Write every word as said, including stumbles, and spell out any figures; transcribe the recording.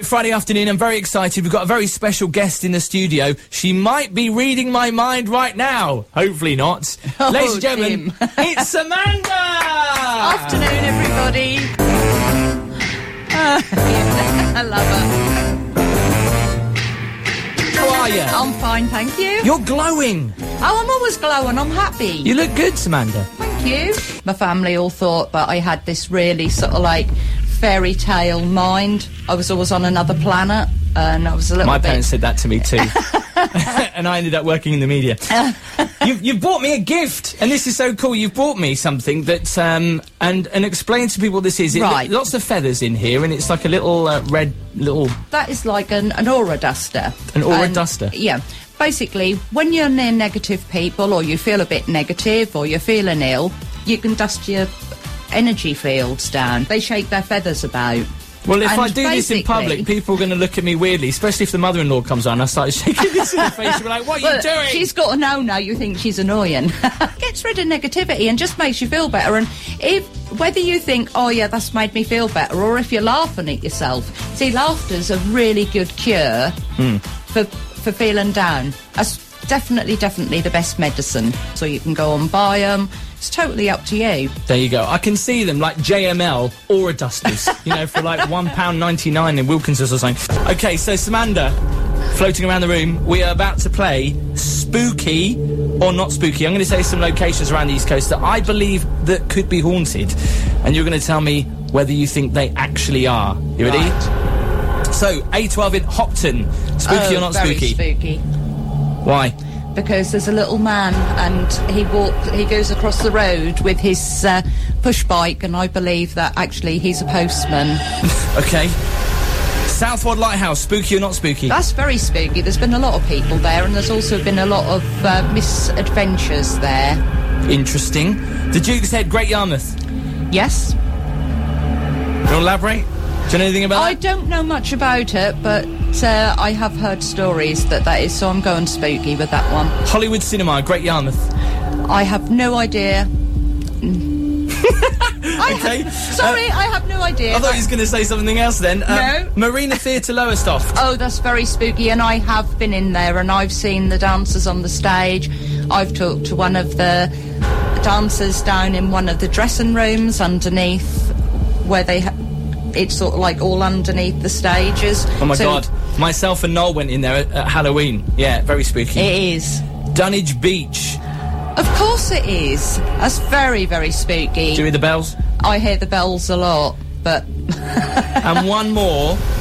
Friday afternoon. I'm very excited. We've got a very special guest in the studio. She might be reading my mind right now. Hopefully not. Oh, Ladies and gentlemen, it's Amanda! Afternoon, everybody. Uh, I love her. How are you? I'm fine, thank you. You're glowing. Oh, I'm always glowing. I'm happy. You look good, Samantha. Thank you. My family all thought that I had this really sort of like fairy tale mind. I was always on another planet, and I was a little My bit... parents said that to me too. And I ended up working in the media. you've, you've bought me a gift, and this is so cool. You've bought me something that, um, and and explain to people what this is. It, Right. Lots of feathers in here, and it's like a little uh, red little... That is like an, an aura duster. An aura And, duster? Yeah. Basically, when you're near negative people, or you feel a bit negative, or you're feeling ill, you can dust your energy fields down. They shake their feathers about. Well, if And I do this in public, basically- people are going to look at me weirdly, especially if the mother-in-law comes on. I start shaking this in the face. She'll be like, what are Well, you doing? she's got to know now you think she's annoying. Gets rid of negativity and just makes you feel better. And if whether you think, oh yeah, that's made me feel better, or if you're laughing at yourself, see, laughter's a really good cure Hmm. for for feeling down. That's definitely, definitely the best medicine. So you can go and buy them. It's totally up to you. There you go. I can see them like J M L Aura Dusters, you know, for like one pound ninety-nine in Wilkinson's or something. Okay, so Samantha, floating around the room, we are about to play Spooky or Not Spooky. I'm going to say some locations around the East Coast that I believe that could be haunted, and you're going to tell me whether you think they actually are. You ready? Right. So, A twelve in Hopton. Spooky Oh, or not very spooky? spooky. Why? Because there's a little man and he walk, he goes across the road with his uh, push bike, and I believe that actually he's a postman. Okay. Southwold Lighthouse, spooky or not spooky? That's very spooky. There's been a lot of people there, and there's also been a lot of uh, misadventures there. Interesting. The Duke's Head, Great Yarmouth. Yes. You want to elaborate? Do you know anything about I that? don't know much about it, but uh, I have heard stories that that is, so I'm going spooky with that one. Hollywood Cinema, Great Yarmouth. I have no idea. I Okay. have, sorry, I have no idea. I thought he was going to say something else then. Um, No. Marina Theatre, Lowestoft. Oh, that's very spooky, and I have been in there, and I've seen the dancers on the stage. I've talked to one of the dancers down in one of the dressing rooms underneath, where they ha- it's sort of like all underneath the stages. Oh my So God. Myself and Noel went in there at, at Halloween. Yeah, very spooky. It is. Dunwich Beach. Of course it is. That's very, very spooky. Do you hear the bells? I hear the bells a lot, but... And one more.